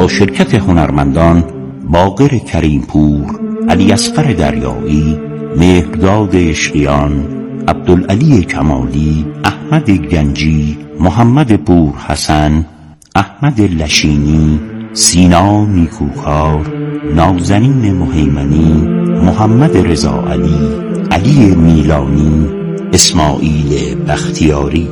با شرکت هنرمندان باقر کریمپور، علی اصغر دریایی، مهرداد عشقیان، عبدالعلی کمالی، احمد گنجی، محمد پورحسن، احمد لشینی، سینا نیکوکار، نازنین مهیمنی، محمد رضا علی، علی میلانی، اسماعیل بختیاری.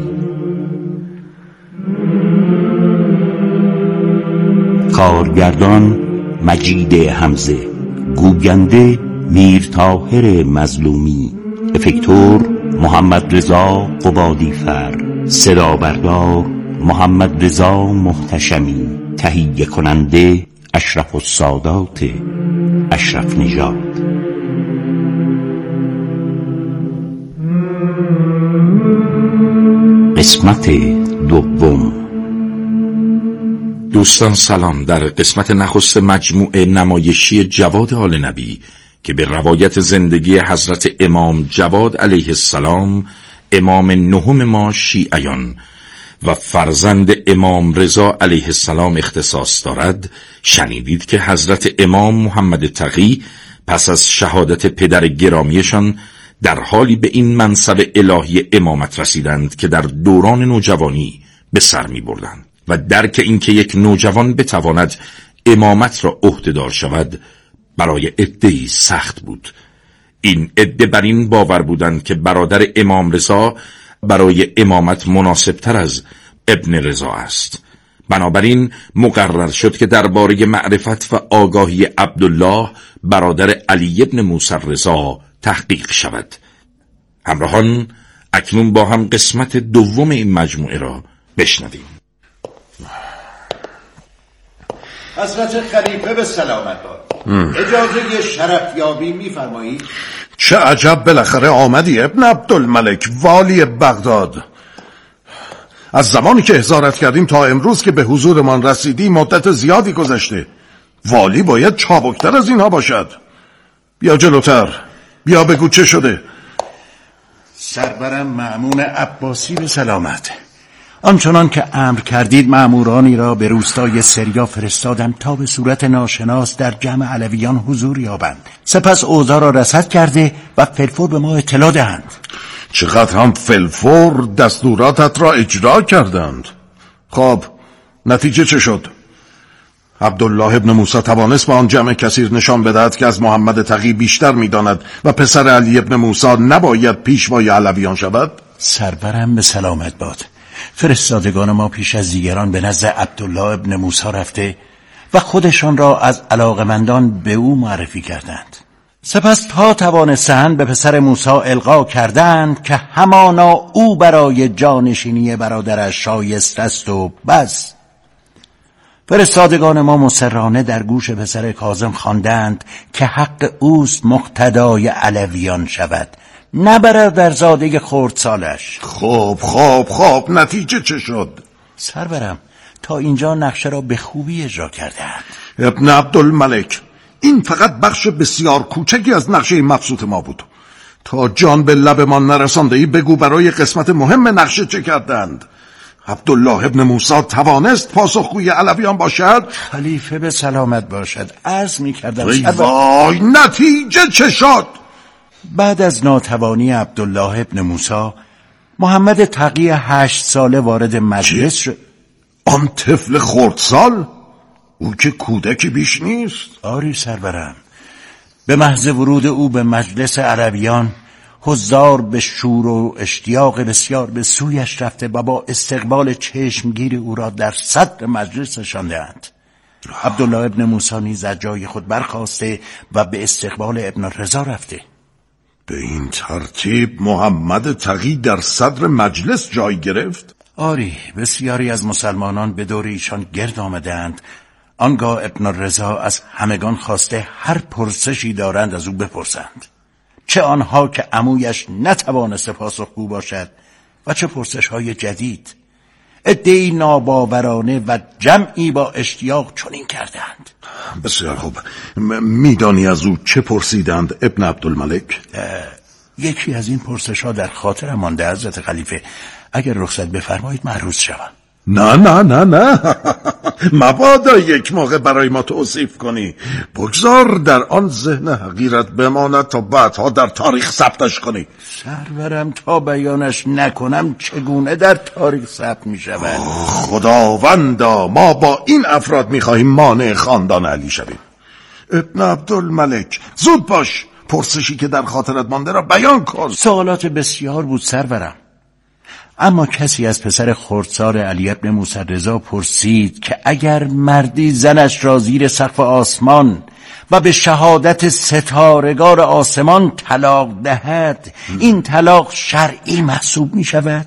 کارگردان مجید حمزه، گوینده میرطاهر مظلومی، افکتور محمد رضا قبادیفر، صدا بردار محمد رضا محتشمی، تهیه کننده اشرف السادات اشرف نژاد. قسمت دوم. دوستان سلام. در قسمت نخست مجموعه نمایشی جواد آل نبی که به روایت زندگی حضرت امام جواد علیه السلام، امام نهم ما شیعیان و فرزند امام رضا علیه السلام اختصاص دارد، شنیدید که حضرت امام محمد تقی پس از شهادت پدر گرامیشان در حالی به این منصب الهی امامت رسیدند که در دوران نوجوانی به سر می بردند و درک اینکه یک نوجوان بتواند امامت را عهده‌دار شود برای عده‌ای سخت بود. این عده بر این باور بودند که برادر امام رضا برای امامت مناسبتر از ابن رضا است. بنابراین مقرر شد که درباره معرفت و آگاهی عبدالله برادر علی ابن موسی رضا تحقیق شود. همراهان، اکنون با هم قسمت دوم این مجموعه را بشنویم. حضرت خلیفه به سلامت باد. اجازه شرفیابی می‌فرمایید؟ چه عجب بالاخره آمدی ابن عبدالملک، والی بغداد. از زمانی که احضارت کردیم تا امروز که به حضورمان رسیدی مدت زیادی گذشته. والی باید چابکتر از اینها باشد. بیا جلوتر، بیا بگو چه شده. سرورم مأمون عباسی به سلامت. آنچنان که امر کردید مأمورانی را به روستای سریا فرستادم تا به صورت ناشناس در جمع علویان حضور یابند. سپس اوضاع را رصد کرده و فلفور به ما اطلاع دهند. چقدر هم فلفور دستوراتت را اجرا کردند. خب نتیجه چه شد؟ عبدالله ابن موسی توانست به آن جمع کثیر نشان بدهد که از محمد تقی بیشتر می‌داند و پسر علی ابن موسی نباید پیشوای علویان شود؟ سرورم به سلامت باد. فرستادگان ما پیش از دیگران به نزد عبدالله ابن موسی رفته و خودشان را از علاقمندان به او معرفی کردند. سپس تا توانستند به پسر موسی القا کردند که همانا او برای جانشینی برادرش شایسته است و بس. فرستادگان ما مصرانه در گوش پسر کاظم خواندند که حق اوست مقتدای علویان شود، نه برادرزاده خردسالش. خب نتیجه چه شد؟ سرورم تا اینجا نقشه را به خوبی اجرا کردند. ابن عبدالملک، این فقط بخش بسیار کوچکی از نقشه مبسوط ما بود. تا جان به لب ما نرسانده‌ای بگو برای قسمت مهم نقشه چه کردند؟ عبدالله ابن موسی توانست پاسخگوی علویان باشد؟ خلیفه به سلامت باشد. عرض می‌کردم وای نتیجه چه شد؟ بعد از ناتوانی عبدالله ابن موسی، محمد تقی 8 ساله وارد مجلس شد. آن طفل خردسال؟ او که کودکی بیش نیست. آری سرورم. به محض ورود او به مجلس عربیان، حضار به شور و اشتیاق بسیار به سویش رفته و با استقبال چشمگیر او را در صدر مجلس نشاندند. عبدالله ابن موسی نیز از جای خود برخاسته و به استقبال ابن رضا رفته. به این ترتیب محمد تقی در صدر مجلس جای گرفت؟ آری، بسیاری از مسلمانان به دور ایشان گرد آمدند. آنگاه ابن رضا از همگان خواسته هر پرسشی دارند از او بپرسند، چه آنها که عمویش نتوانسته پاسخگو باشد و چه پرسش‌های جدید. عده‌ای ناباورانه و جمعی با اشتیاق چنین کردند. بسیار خوب. میدانی از او چه پرسیدند ابن عبدالملک؟ یکی از این پرسش‌ها در خاطرم مانده حضرت خلیفه. اگر رخصت بفرمایید معروض شوم. نه نه نه نه مبادا یک موقع برای ما توصیف کنی. بگذار در آن ذهن حقیرت بماند تا بعدها در تاریخ ثبتش کنی. سرورم تا بیانش نکنم چگونه در تاریخ ثبت می شود؟ خداوندا، ما با این افراد می خواهیم مانع خاندان علی شویم. ابن عبدالملک، زود باش، پرسشی که در خاطرت مانده را بیان کن. سوالات بسیار بود سرورم، اما کسی از پسر خردسال علی ابن موسی رضا پرسید که اگر مردی زنش را زیر سقف آسمان و به شهادت ستارگان آسمان طلاق دهد، این طلاق شرعی محسوب می شود؟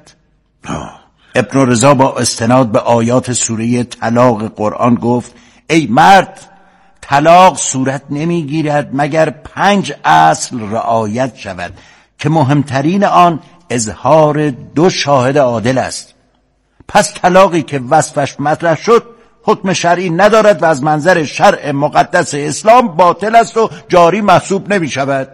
ابن رضا با استناد به آیات سوره طلاق قرآن گفت ای مرد، طلاق صورت نمی گیرد مگر 5 اصل رعایت شود که مهمترین آن اظهار 2 شاهد عادل است. پس طلاقی که وصفش مطرح شد حکم شرعی ندارد و از منظر شرع مقدس اسلام باطل است و جاری محسوب نمی شود.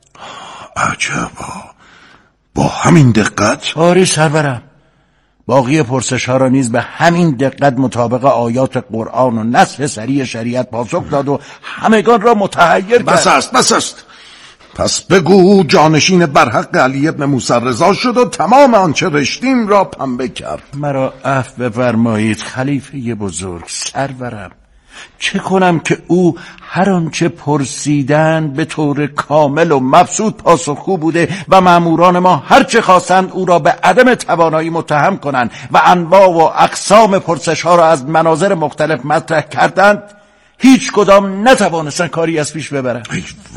عجبا، با همین دقت؟ آری سرورم، باقی پرسش ها را نیز به همین دقت مطابق آیات قرآن و نص صریح شریعت پاسخ داد و همگان را متحیر کرد. بس است. پس بگو جانشین برحق علی ابن موسی رضا شد و تمام آنچه رشتیم را پنبه کرد. مرا عفو بفرمایید خلیفه بزرگ سرورم. چه کنم که او هر آنچه پرسیدند به طور کامل و مبسوط پاسخگو بوده و ماموران ما هر چه خواستند او را به عدم توانایی متهم کنند و انواع و اقسام پرسش ها را از مناظر مختلف مطرح کردند، هیچ کدام نتوانستن کاری از پیش ببرند.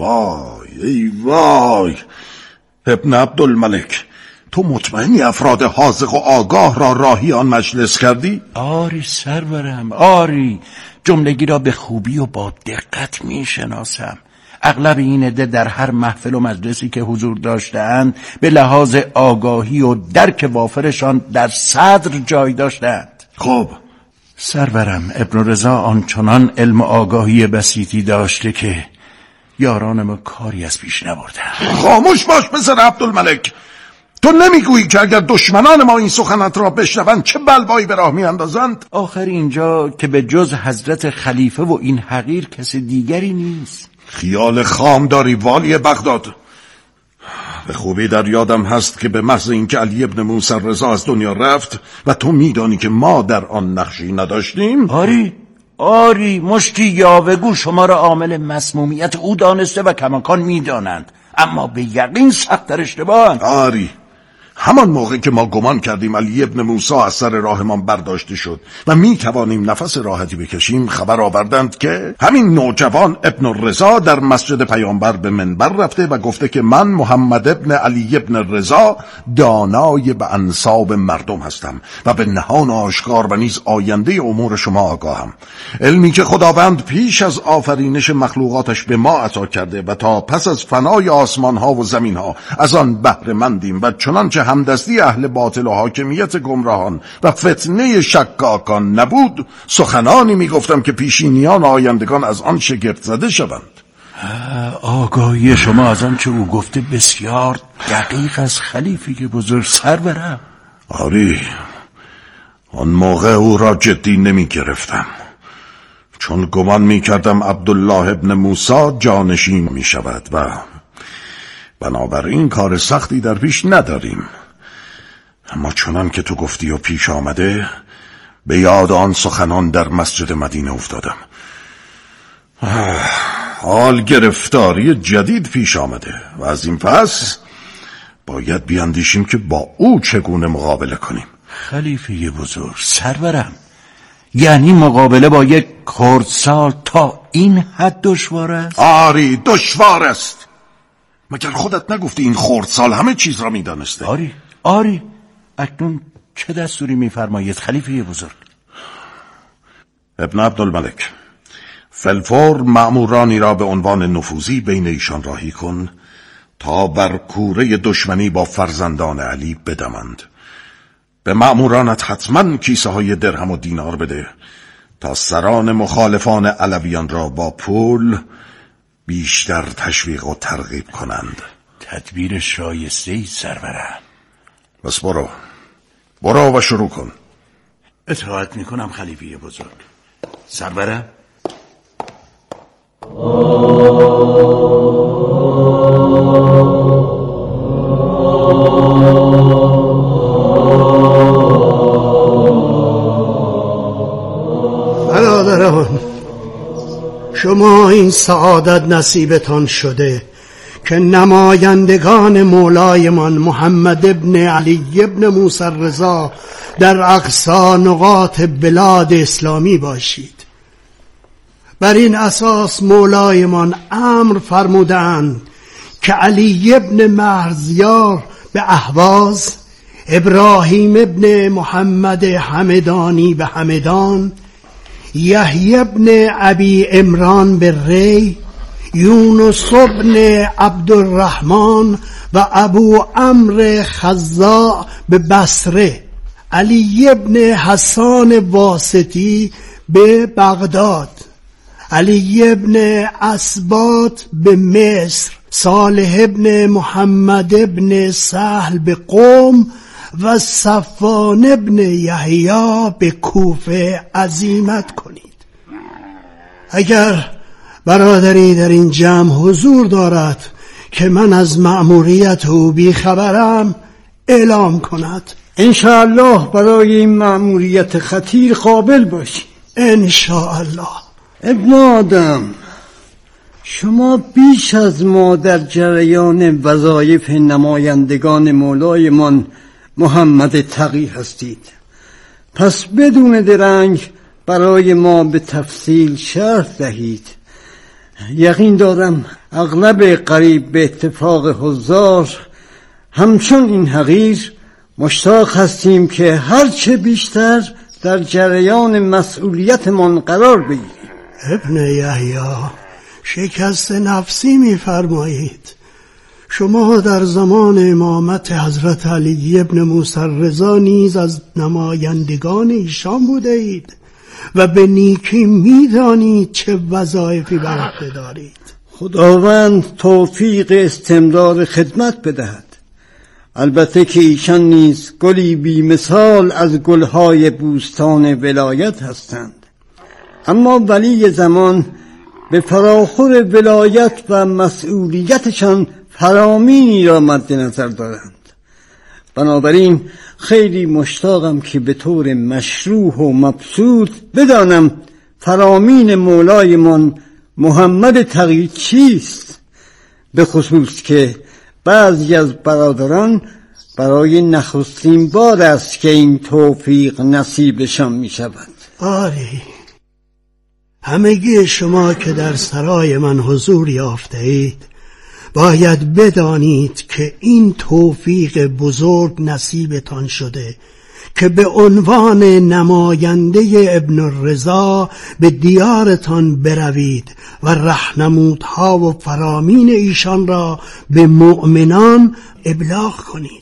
ای وای ابن عبدالملک، تو مطمئنی افراد حاذق و آگاه را راهی آن مجلس کردی؟ آری سرورم، آری، جملگی را به خوبی و با دقت می شناسم. اغلب این عده در هر محفل و مجلسی که حضور داشتند به لحاظ آگاهی و درک وافرشان در صدر جای داشتند. خب سرورم، ابن رضا آنچنان علم و آگاهی بسیطی داشته که یاران ما کاری از پیش نبردند. خاموش باش پسر عبدالملک، تو نمیگویی که اگر دشمنان ما این سخنت را بشنوند چه بلوایی به راه میاندازند؟ آخر اینجا که به جز حضرت خلیفه و این حقیر کسی دیگری نیست. خیال خام داری والی بغداد. به خوبی در یادم هست که به محض اینکه علی ابن موسی رضا از دنیا رفت و تو میدانی که ما در آن نقشی نداشتیم. آری مشتی یاوه‌گو شما را عامل مسمومیت او دانسته و کماکان میدانند، اما به یقین سخت در اشتباهند. آری، همان موقع که ما گمان کردیم علی ابن موسی از سر راهمان برداشته شد و می توانیم نفس راحتی بکشیم، خبر آوردند که همین نوجوان ابن رضا در مسجد پیامبر به منبر رفته و گفته که من محمد ابن علی ابن رضا دانای به انساب مردم هستم و به نهان آشکار و نیز آینده امور شما آگاهم. علمی که خداوند پیش از آفرینش مخلوقاتش به ما عطا کرده و تا پس از فنای آسمان ها و زمین ها از آن بهره مندیم و چنانچه همدستی اهل باطل و حاکمیت گمراهان و فتنه شکاکان نبود، سخنانی میگفتم که پیشینیان آیندگان از آن شگفت زده شوند. آگاهی شما از آنچه او گفته بسیار دقیق از خلیفه بزرگ سرورم. آری، آن موقع او را جدی نمی گرفتم، چون گمان می کردم عبدالله ابن موسی جانشین می شود و بنابراین کار سختی در پیش نداریم. اما چنان که تو گفتی و پیش آمده، به یاد آن سخنان در مسجد مدینه افتادم. حال گرفتاری جدید پیش آمده و از این پس باید بیاندیشیم که با او چگونه مقابله کنیم. خلیفه بزرگ سرورم، یعنی مقابله با یک خردسال تا این حد دشوار است؟ آری دشوار است. مگر خودت نگفتی این خردسال همه چیز را میدانسته؟ آری اکنون چه دستوری میفرمایید خلیفه بزرگ؟ ابن عبدالملک، فلفور مأمورانی را به عنوان نفوذی بین ایشان راهی کن تا بر کوره دشمنی با فرزندان علی بدمند. به مأمورانت حتما کیسه های درهم و دینار بده تا سران مخالفان علویان را با پول بیشتر تشویق و ترغیب کنند. تدبیر شایسته‌ای سرورم. بس برو و شروع کن. اطاعت میکنم خلیفه بزرگ. سرورم. برادران، شما این سعادت نصیبتان شده که نمایندگان مولایمان محمد ابن علی ابن موسی رضا در اقصی نقاط بلاد اسلامی باشید. بر این اساس مولایمان امر فرمودند که علی ابن مرزیار به اهواز، ابراهیم ابن محمد همدانی به همدان، یحیی ابن ابی عمران به ری، یونس ابن عبدالرحمن و ابو عمرو خزاع به بصره، علی ابن حسان واسطی به بغداد، علی ابن اسباط به مصر، صالح ابن محمد ابن سهل به قم و صفوان ابن یحیی به کوفه عزیمت کنید. اگر برادری در این جمع حضور دارد که من از مأموریت او بیخبرم اعلام کند. انشاءالله برای این مأموریت خطیر قابل باشی. انشاءالله. ابن آدم، شما بیش از ما در جریان وظایف نمایندگان مولایمان محمد تقی هستید، پس بدون درنگ برای ما به تفصیل شرح دهید. یقین دارم اغلب قریب به اتفاق حضار همچون این حقیر مشتاق هستیم که هرچه بیشتر در جریان مسئولیتمان قرار بگیریم. ابن یحیی، شکست نفسی می‌فرمایید. شما در زمان امامت حضرت علی ابن موسی رضا نیز از نمایندگان ایشان بوده اید و به نیکی می‌دانید چه وظایفی بر عهده دارید. خداوند توفیق استمرار خدمت بدهد. البته که ایشان نیز گلی بی مثال از گلهای بوستان ولایت هستند، اما ولی زمان به فراخور ولایت و مسئولیتشان فرامینی را مد نظر دارند. بنابراین خیلی مشتاقم که به طور مشروع و مبسوط بدانم فرامین مولایمان محمد تقی چیست، به خصوص که بعضی از برادران برای نخستین بار است که این توفیق نصیبشان می شود. آری، همگی شما که در سرای من حضور یافته اید باید بدانید که این توفیق بزرگ نصیبتان شده که به عنوان نماینده ابن الرضا به دیارتان بروید و راهنمودها و فرامین ایشان را به مؤمنان ابلاغ کنید.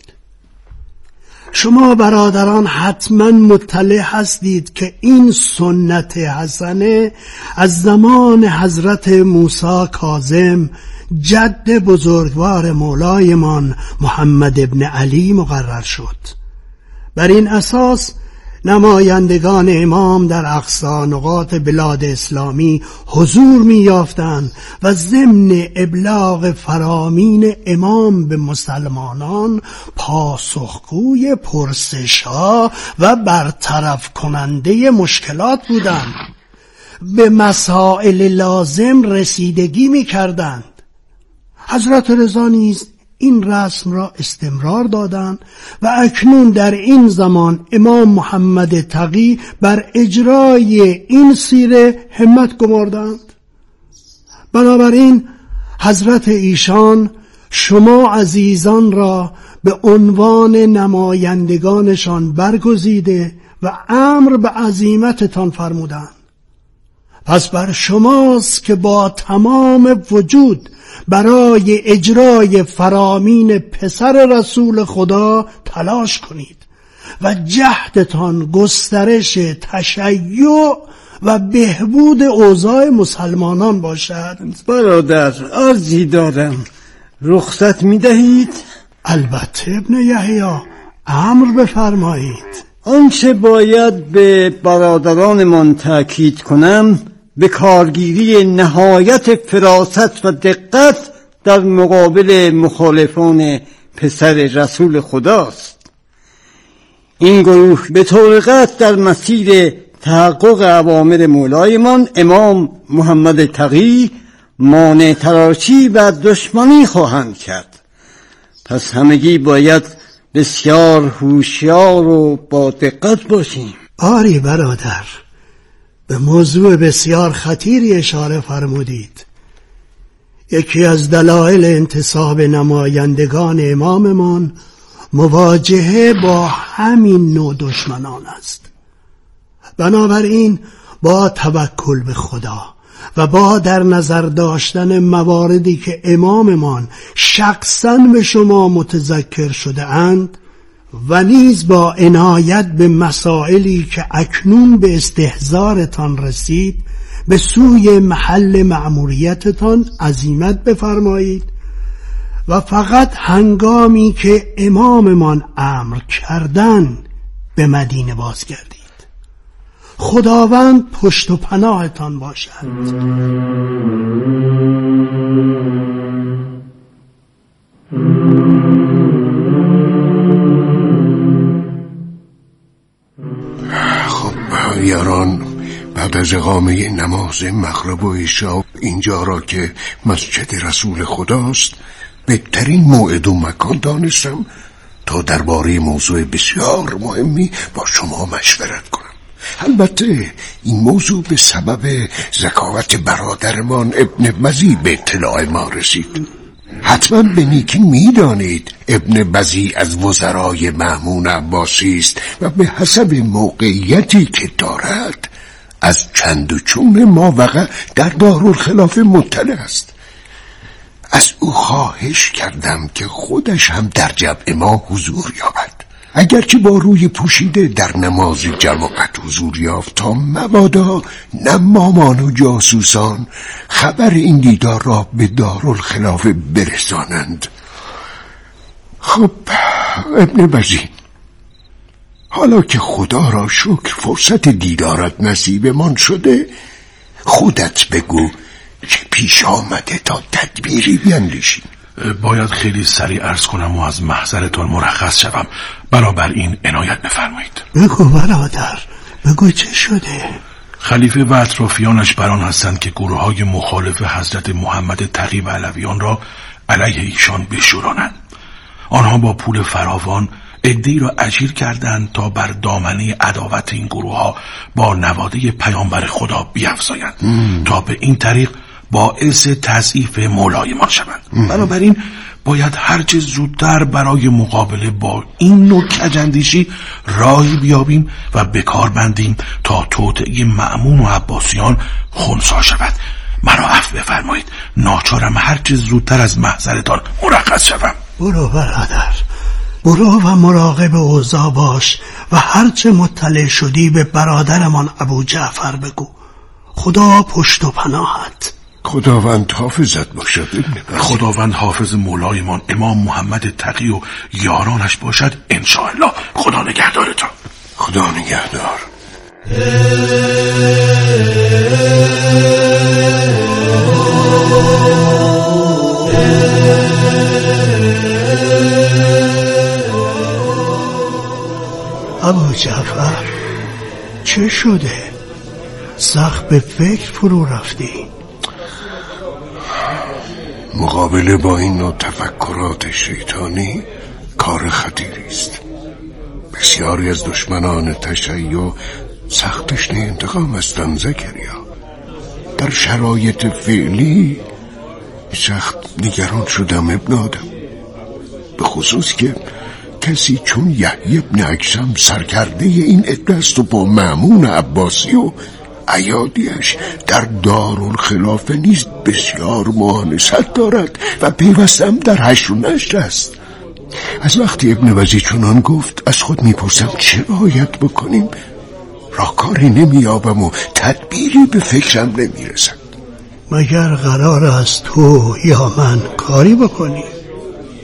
شما برادران حتما مطلع هستید که این سنت حسنه از زمان حضرت موسی کاظم جد بزرگوار مولایمان محمد ابن علی مقرر شد. بر این اساس نمایندگان امام در اقصی نقاط بلاد اسلامی حضور می یافتند و ضمن ابلاغ فرامین امام به مسلمانان پاسخگوی پرسش‌ها و برطرف کننده مشکلات بودند. به مسائل لازم رسیدگی می کردند. حضرت رضا نیز این رسم را استمرار دادند و اکنون در این زمان امام محمد تقی بر اجرای این سیره همت گماردند. بنابراین حضرت ایشان شما عزیزان را به عنوان نمایندگانشان برگزیده و امر به عزیمتتان فرمودند. پس بر شماست که با تمام وجود برای اجرای فرامین پسر رسول خدا تلاش کنید و جهدتان گسترش تشیع و بهبود اوضاع مسلمانان باشد. برادر، عرضی دارم، رخصت می دهید؟ البته ابن یحیی، امر بفرمایید. آنچه باید به برادرانمان تأکید کنم به کارگیری نهایت فراست و دقت در مقابل مخالفان پسر رسول خداست. این گروه به طور قطع در مسیر تحقق اوامر مولایمان امام محمد تقی مانع تراشی و دشمنی خواهند کرد. پس همگی باید بسیار هوشیار و با دقت باشیم. آری برادر، به موضوع بسیار خطیری اشاره فرمودید. یکی از دلایل انتصاب نمایندگان اماممان مواجهه با همین نوع دشمنان است. بنابراین با توکل به خدا و با در نظر داشتن مواردی که اماممان شخصاً به شما متذکر شده اند و نیز با عنایت به مسائلی که اکنون به استحضارتان رسید به سوی محل مأموریتتان عزیمت بفرمایید و فقط هنگامی که اماممان امر کردن به مدینه بازگردید. خداوند پشت و پناهتان باشد. خب یاران، بعد از اقامه نماز مغرب و عشا اینجا را که مسجد رسول خداست بهترین موعد و مکان دانستم تا درباره موضوع بسیار مهمی با شما مشورت کنم. البته این موضوع به سبب ذکاوت برادرمان ابن بزی به اطلاع ما رسید. حتما به نیکی میدانید ابن بزی از وزرای مأمون عباسی است و به حسب موقعیتی که دارد از چند و چون ماوقع در دارالخلافه مطلع است. از او خواهش کردم که خودش هم در جمع ما حضور یابد، اگرچه با روی پوشیده در نماز جماعت حضور یافت تا مبادا نمامان و جاسوسان خبر این دیدار را به دارالخلافه برسانند. خب ابن بزی، حالا که خدا را شکر فرصت دیدارت نصیبمان شده، خودت بگو چه پیش آمده تا تدبیری بیندیشیم. باید خیلی سریع عرض کنم و از محضرتان مرخص شوم، بنابراین عنایت بفرمایید. بگو برادر، بگو چه شده؟ خلیفه و اطرافیانش بران هستند که گروه‌های مخالف حضرت محمد تقی و علویان را علیه ایشان بشورانند. آنها با پول فراوان عده‌ای را اجیر کردند تا بر دامنه عداوت این گروه‌ها با نواده پیامبر خدا بیفزایند تا به این طریق باعث تضعیف مولایمان شوند. بنابراین باید هرچه زودتر برای مقابله با این نوع کج‌اندیشی راهی بیابیم و به کار بندیم تا توطئه مأمون و عباسیان خنثی شود. مرا عفو بفرمایید، ناچارم هرچه زودتر از محضرتان مرخص شوم. برو برادر، برو و مراقب اوضاع باش و هرچه مطلع شدی به برادرمان ابو جعفر بگو. خدا پشت و پناهت. خداوند حافظت باشد ابن بزی. خداوند حافظ مولایمان امام محمد تقی و یارانش باشد انشاءالله. خدا نگهدارتان. خدا نگهدار. ابو جعفر، چه شده؟ سخت به فکر فرو رفتی؟ مقابله با این نوع تفکرات شیطانی کار خطیری است. بسیاری از دشمنان تشیع سخت تشنه انتقام هستند زکریا. در شرایط فعلی سخت نگران شدم ابن آدم، به خصوص که کسی چون یحیی ابن اکثم سرکرده این عده است و با مأمون عباسی و ایادیش در دارالخلافه نیز بسیار مؤانست دارد و پیوستم در حشر و نشر است. از وقتی ابن بزی چنان گفت از خود میپرسم چه باید بکنیم. راهکاری نمییابم و تدبیری به فکرم نمیرسد. مگر قرار است تو یا من کاری بکنیم؟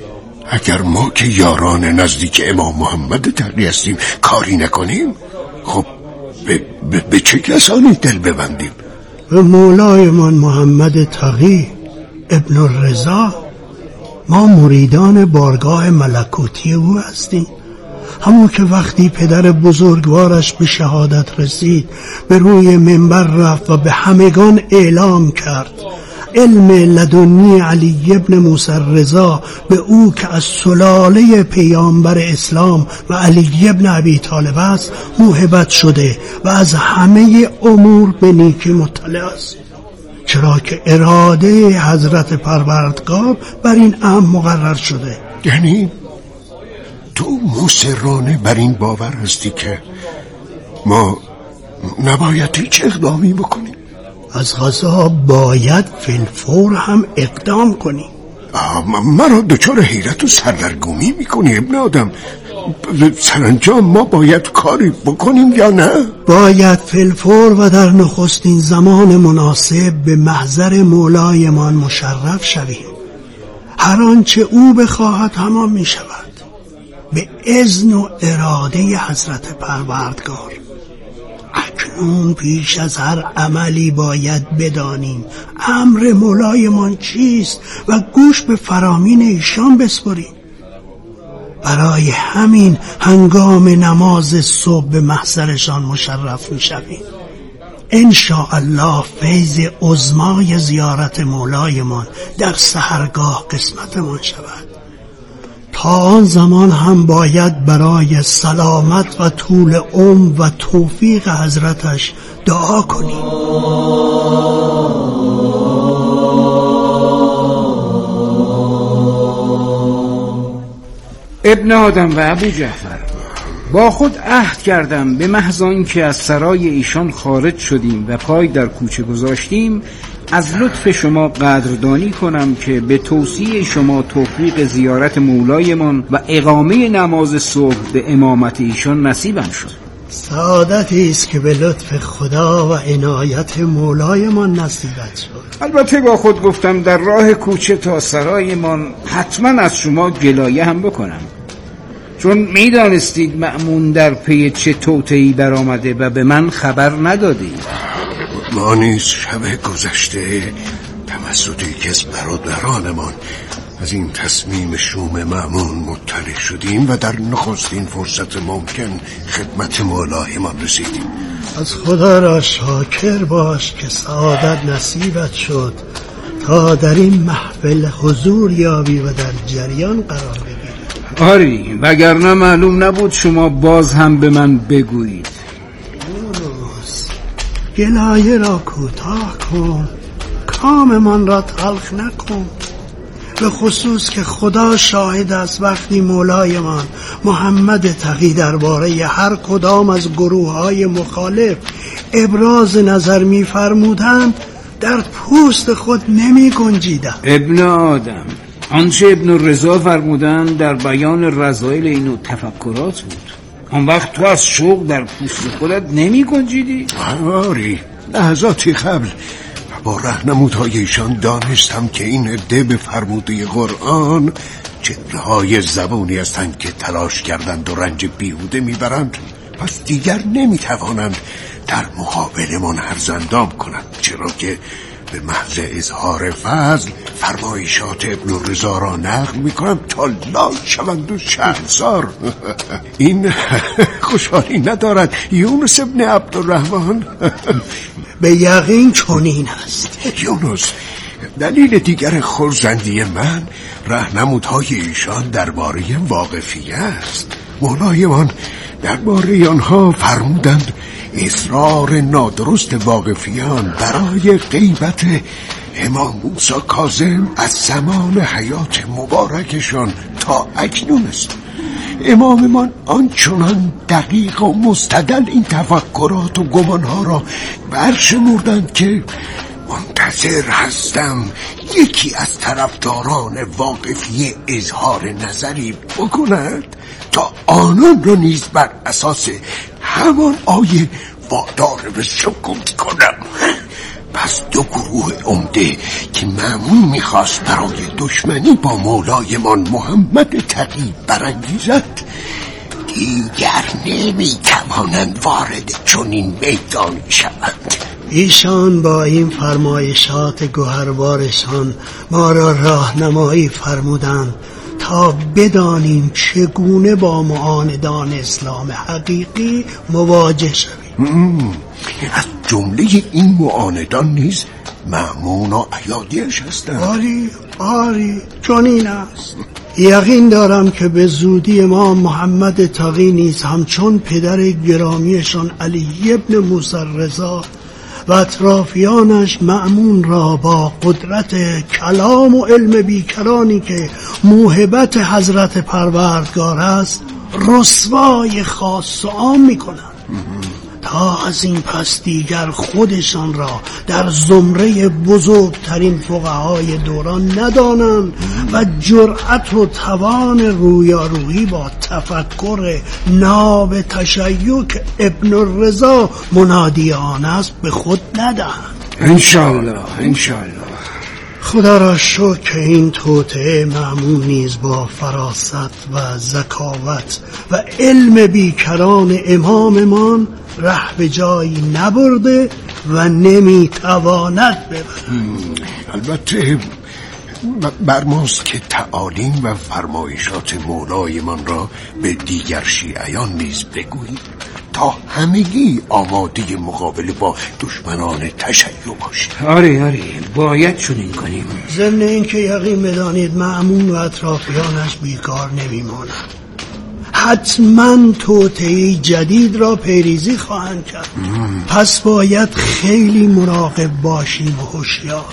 اگر ما که یاران نزدیک امام محمد تقی هستیم کاری نکنیم، خب به چه کسانی دل ببندیم؟ به مولایمان محمد تقی ابن الرضا. ما مریدان بارگاه ملکوتی او هستیم، همون که وقتی پدر بزرگوارش به شهادت رسید به روی منبر رفت و به همگان اعلام کرد علم لدنی علی ابن موسی الرضا به او که از سلاله پیامبر اسلام و علی ابن ابی طالب است موهبت شده و از همه امور به نیکی مطلع است، چرا که اراده حضرت پروردگار بر این امر مقرر شده. یعنی تو مصرانه بر این باور هستی که ما نباید هیچ اقدامی بکنیم؟ از قضا باید فی الفور هم اقدام کنیم. مرا دچار حیرت و سردرگمی میکنی ابن آدم. سرانجام ما باید کاری بکنیم یا نه؟ باید فی الفور و در نخستین زمان مناسب به محضر مولایمان مشرف شویم. هر آنچه او بخواهد همان می شود، به اذن و اراده حضرت پروردگار. اکنون پیش از هر عملی باید بدانیم امر مولایمان چیست و گوش به فرامین ایشان بسپریم. برای همین هنگام نماز صبح به محضرشان مشرف می شویم. انشاءالله فیض عظمای زیارت مولایمان در سحرگاه قسمتمان شود. تا آن زمان هم باید برای سلامت و طول عمر و توفیق حضرتش دعا کنیم. ابن آدم و ابو جعفر، با خود عهد کردم به محض آنکه از سرای ایشان خارج شدیم و پای در کوچه گذاشتیم از لطف شما قدردانی کنم که به توصیه شما توفیق زیارت مولایمان و اقامه نماز صبح به امامت ایشان نصیبم شد. سعادتی است که به لطف خدا و عنایت مولایمان نصیبت شد. البته با خود گفتم در راه کوچه تا سرایمان حتما از شما گلایه هم بکنم، چون میدانستید مأمون در پی چه توطئه‌ای برآمده و به من خبر ندادید. ما نیز شب گذشته توسط یکی از برادرانمان از این تصمیم شوم مأمون مطلع شدیم و در نخستین فرصت ممکن خدمت مولایمان رسیدیم. از خدا را شاکر باش که سعادت نصیبت شد تا در این محفل حضور یابی و در جریان قرار بگیری. آری، وگرنه معلوم نبود شما باز هم به من بگویید. گلایه را کوتاه کن، کام من را تلخ نکن، به خصوص که خدا شاهد است وقتی مولایمان محمد تقی درباره هر کدام از گروه‌های مخالف ابراز نظر می‌فرمودند در پوست خود نمی‌گنجیدند. ابن آدم، آنچه ابن الرضا فرمودند در بیان رذایل این و تفکرات بود. آن وقت تو از شوق در پوست خودت نمی گنجیدی؟ آری، لحظاتی قبل با راهنمودهای ایشان دانستم که این عده به فرموده قرآن چهره‌های زبونی هستند که تلاش کردند و رنج بیهوده میبرند، پس دیگر نمیتوانند در مقابل من هرز اندام کنند، چرا که به محض اظهار فضل فرمایشات ابن الرضا را نقل میکنم تا لال شوند و شهرزار. این خوشحالی ندارد یونس ابن عبدالرحمن؟ به یقین چنین است. یونس، دلیل دیگر خرسندی من راهنمودهای ایشان درباره واقفیه است. مولایمان درباره آنها فرمودند اصرار نادرست واقفیان برای غیبت امام موسی کاظم از زمان حیات مبارکشان تا اکنون است. اماممان آنچنان دقیق و مستدل این تفکرات و گمانها را برشمردند که منتظر هستم یکی از طرفداران واقفی اظهار نظری بکند تا آنان را نیز بر اساس همان آیه وادار به سکوت کنم. از دو گروه عمده که مأمون میخواست برای دشمنی با مولایمان محمد تقی برانگیزد دیگر نمیتوانند وارد چنین میدانی شوند. ایشان با این فرمایشات گوهربارشان ما را راهنمایی فرمودند تا بدانیم چگونه با معاندان اسلام حقیقی مواجه شویم. از جمله این معاندان نیز مأمون و ایادیش هستند. آری چنین است. یقین دارم که به زودی امام محمد تقی نیز همچون پدر گرامیشان علی ابن موسی رضا و اطرافیانش مأمون را با قدرت کلام و علم بیکرانی که موهبت حضرت پروردگار است رسوای خاص و عام می‌کنند تا از این پس دیگر خودشان را در زمره بزرگترین فقهای دوران ندانند و جرأت و توان رویارویی با تفکر ناب تشیع که ابن الرضا منادی آن است به خود ندهند. انشاءالله. خدا را شکر که این توطئه مأمون نیز با فراست و ذکاوت و علم بیکران اماممان ره به جایی نبرده و نمیتواند ببرد. البته بر ماست که تعالیم و فرمایشات مولایمان را به دیگر شیعیان نیز بگوییم تا همگی آماده مقابله با دشمنان تشیع باشیم. آره باید چنین کنیم. ضمن این که یقین بدانید مأمون و اطرافیانش بیکار نمیمانند، حتما توطئه‌ای جدید را پیریزی خواهند کرد. پس باید خیلی مراقب باشیم و هوشیار.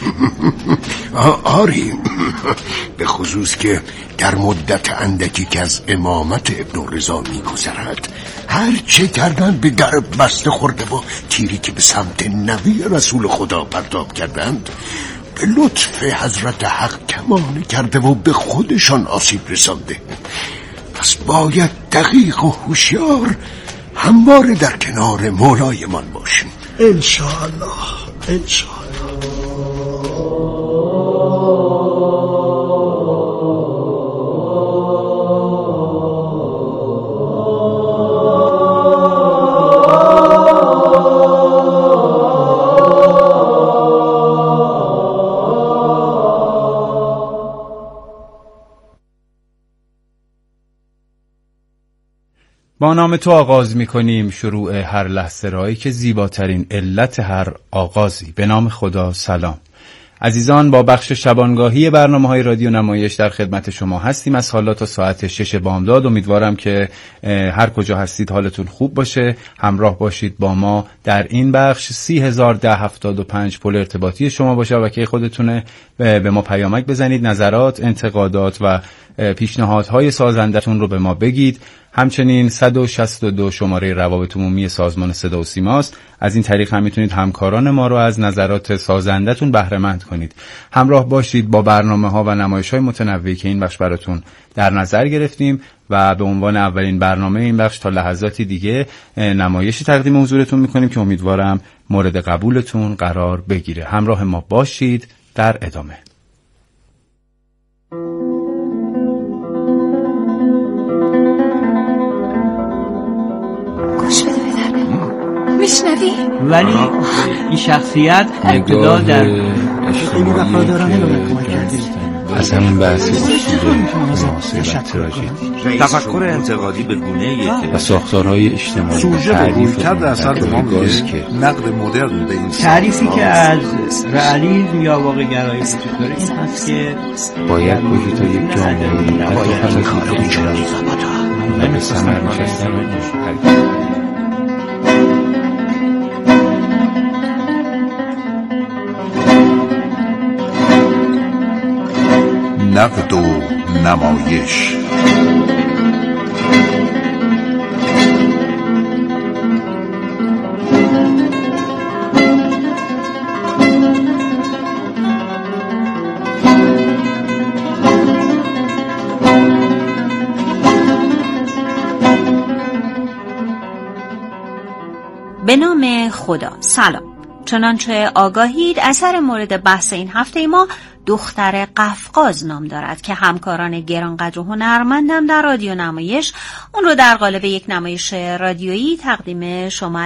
آری، به خصوص که در مدت اندکی که از امامت ابن رضا می‌گذرد هر چه کردن به در بسته خورده و تیری که به سمت نبی رسول خدا پرتاب کردند به لطف حضرت حق کمان کرده و به خودشان آسیب رسانده. پس باید دقیق و هوشیار همواره در کنار مولایمان باشیم. انشاءالله. با نام تو آغاز می‌کنیم شروع هر لحظه رایی که زیباترین علت هر آغازی. به نام خدا. سلام عزیزان، با بخش شبانگاهی برنامه‌های رادیو نمایش در خدمت شما هستیم از حالا تا ساعت 6 بامداد. امیدوارم که هر کجا هستید حالتون خوب باشه. همراه باشید با ما در این بخش. 301075 پل ارتباطی شما باشه و که خودتونه به ما پیامک بزنید، نظرات، انتقادات و پیشنهادهای سازندتون رو به ما بگید. همچنین 162 شماره روابط عمومی سازمان صدا و سیماست. از این طریق هم میتونید همکاران ما رو از نظرات سازندتون بهره مند کنید. همراه باشید با برنامه‌ها و نمایش‌های متنوعی که این بخش براتون در نظر گرفتیم و به عنوان اولین برنامه این بخش تا لحظاتی دیگه نمایشی تقدیم حضورتون میکنیم که امیدوارم مورد قبولتون قرار بگیره. همراه ما باشید در ادامه. میشنوی؟ ولی این شخصیت ابتدا در خیلی وفادارانه به من کمک کرده. از همین بحثی اصول محاسبه تراژدی، تفکر انتقادی به گونه‌ای که و ساختارهای اجتماعی سوژه به رویکرد اثر ما میگه نقد مدرن به این تعریفی که از رئالیسم یا واقع‌گرایی وجود داره این هست که باید باشی تا یک جامعه‌ای نباید کار بیچاری و به ثمر نشستن نقد و نمایش. به نام خدا. سلام. چنانچه آگاهید اثر مورد بحث این هفته ما دختر قفقاز نام دارد که همکاران گرانقدر و هنرمندم در رادیو نمایش اون رو در قالب یک نمایش رادیویی تقدیم شما